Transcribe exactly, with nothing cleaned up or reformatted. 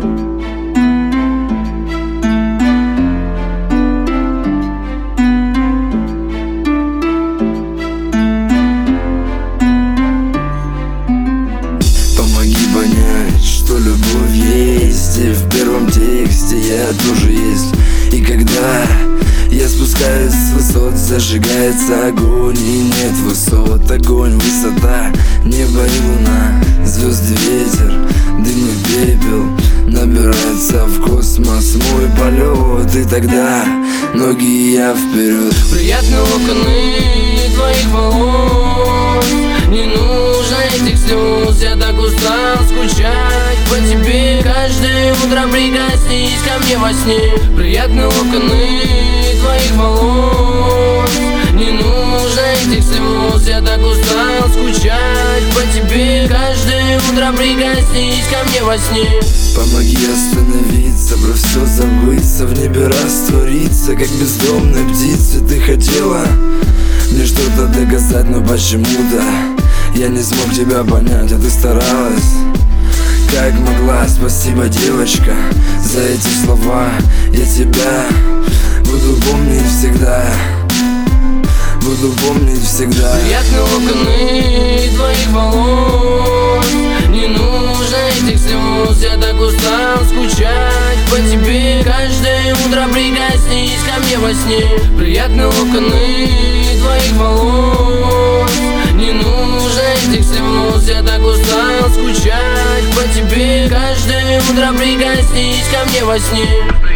Помоги понять, что любовь есть, и в первом тексте я тоже есть. И когда я спускаюсь с высот, зажигается огонь, и нет высот. Огонь, высота, небо и луна, звезды, ветер, дым и пепел. Набирается в космос мой полет, и тогда ноги я вперед. Приятно локоны твоих волос, не нужно этих слез. Я так устал скучать по тебе. Каждое утро прикоснись ко мне во сне. Приятно локоны твоих волос, не нужно этих слез. Я так устал скучать по тебе. Каждое утро прикоснись ко мне во сне. Помоги остановиться, про все забыться, в небе раствориться, как бездомная птица. Ты хотела мне что-то доказать, но почему-то я не смог тебя понять, а ты старалась как могла. Спасибо, девочка, за эти слова. Я тебя буду помнить всегда, буду помнить всегда. Приятно локоны твоих волос, не нужно этих слез. Я так устал скучать по тебе. Каждое утро прикоснись ко мне во сне. Приятно локоны твоих волос, не нужно этих слез. Я так устал скучать по тебе. Каждое утро прикоснись ко мне во сне.